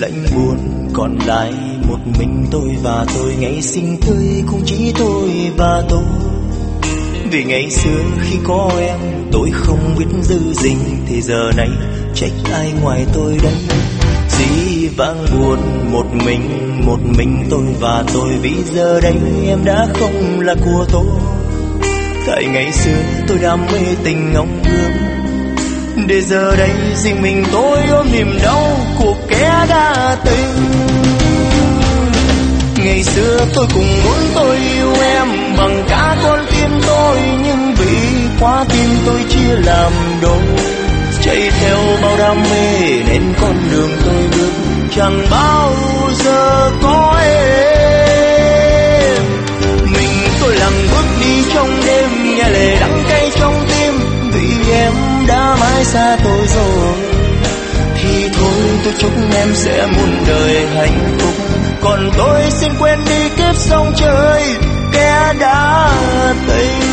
lạnh buồn còn lại một mình tôi và tôi, ngày sinh tươi cũng chỉ tôi và tôi. Vì ngày xưa khi có em tôi không biết giữ gìn, thì giờ này trách ai ngoài tôi đây. Dĩ vãng buồn một mình tôi và tôi, vì giờ đây em đã không là của tôi. Tại ngày xưa tôi đam mê tình ngóng ước, để giờ đây riêng mình tôi ôm niềm đau của kẻ đã tình. Ngày xưa tôi cũng muốn tôi yêu em bằng cả con tim tôi, nhưng vì quá tim tôi chia làm đôi. Chạy theo bao đam mê nên con đường tôi bước chẳng bao giờ có em. Mình tôi lặng bước đi trong đêm, nghe lệ đắng cay trong tim, vì em đã mãi xa tôi rồi. Thì thôi tôi chúc em sẽ muôn đời hạnh phúc, còn tôi xin quên đi kiếp sông trời kẻ đã tình.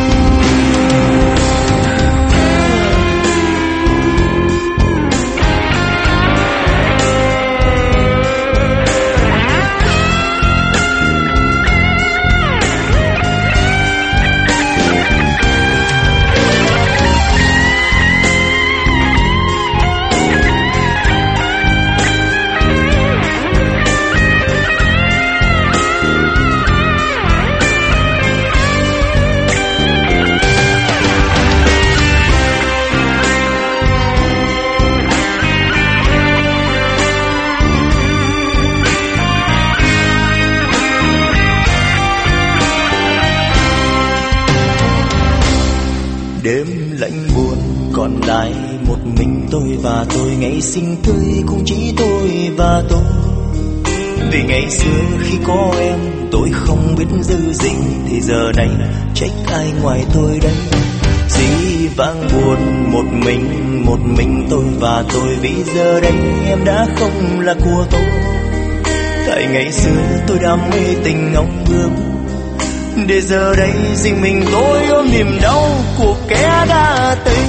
Đêm lạnh buồn còn lại một mình tôi và tôi, ngày sinh tươi cũng chỉ tôi và tôi. Vì ngày xưa khi có em tôi không biết giữ gìn, thì giờ này trách ai ngoài tôi đây. Dĩ vãng buồn một mình tôi và tôi, vì giờ đây em đã không là của tôi. Tại ngày xưa tôi đam mê tình ngóng ước, để giờ đây riêng mình tôi ôm niềm đau của kẻ đã tình.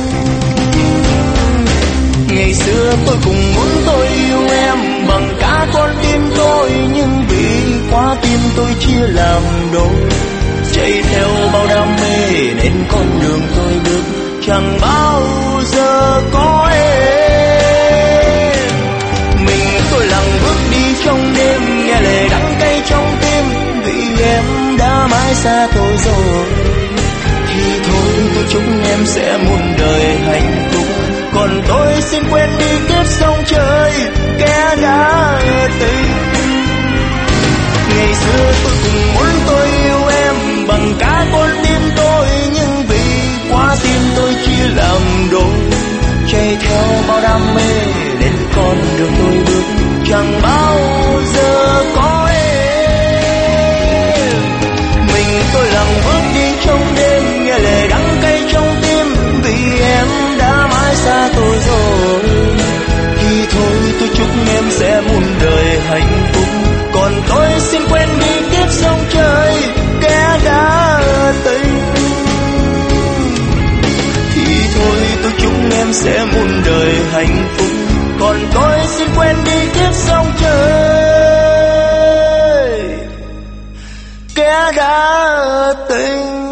Ngày xưa tôi cũng muốn tôi yêu em bằng cả con tim tôi, nhưng vì quá tim tôi chia làm đôi. Chạy theo bao đam mê nên con đường tôi bước chẳng bao giờ có em. Mình tôi lặng bước đi trong đêm, nghe lệ đắng cay trong tim, vì em đã mãi xa tôi rồi. Thì thôi tôi chúc em sẽ muôn đời hạnh phúc, còn tôi xin quên đi kiếp sông trời kẻ đã tình. Ngày xưa tôi cũng muốn tôi yêu em bằng cả con tim tôi, nhưng vì quá tim tôi chia làm đôi. Chạy theo bao đam mê nên con đường tôi bước chẳng bao giờ có em. Mình tôi lặng bước đi trong đêm, nghe lệ đắng cay trong tim, vì em đã mãi xa tôi rồi. Thì thôi tôi chúc em sẽ muôn đời hạnh phúc, còn tôi xin quên đi kiếp sông trời kẻ đã tình. Thì thôi tôi chúc em sẽ muôn đời hạnh phúc, còn tôi xin quên đi kiếp sông trời kẻ đã tình.